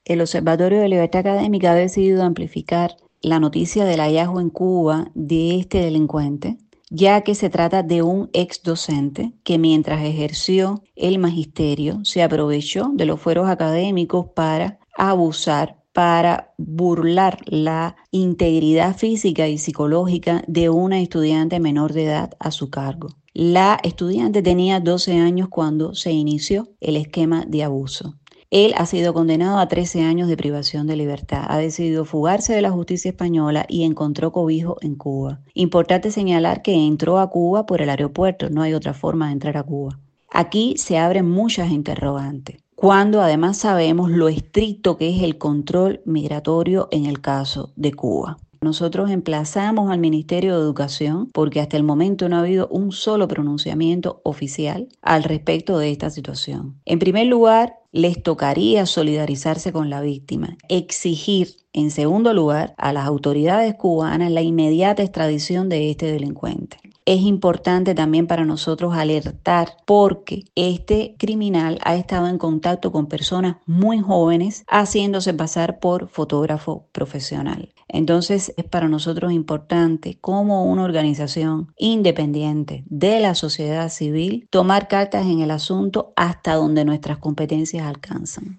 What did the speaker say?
El Observatorio de Libertad Académica ha decidido amplificar la noticia del hallazgo en Cuba de este delincuente, ya que se trata de un ex docente que mientras ejerció el magisterio se aprovechó de los fueros académicos para abusar, para burlar la integridad física y psicológica de una estudiante menor de edad a su cargo. La estudiante tenía 12 años cuando se inició el esquema de abuso. Él ha sido condenado a 13 años de privación de libertad. Ha decidido fugarse de la justicia española y encontró cobijo en Cuba. Importante señalar que entró a Cuba por el aeropuerto. No hay otra forma de entrar a Cuba. Aquí se abren muchas interrogantes, cuando además sabemos lo estricto que es el control migratorio en el caso de Cuba. Nosotros emplazamos al Ministerio de Educación porque hasta el momento no ha habido un solo pronunciamiento oficial al respecto de esta situación. En primer lugar, les tocaría solidarizarse con la víctima, exigir, en segundo lugar, a las autoridades cubanas la inmediata extradición de este delincuente. Es importante también para nosotros alertar porque este criminal ha estado en contacto con personas muy jóvenes haciéndose pasar por fotógrafo profesional. Entonces es para nosotros importante como una organización independiente de la sociedad civil tomar cartas en el asunto hasta donde nuestras competencias alcanzan.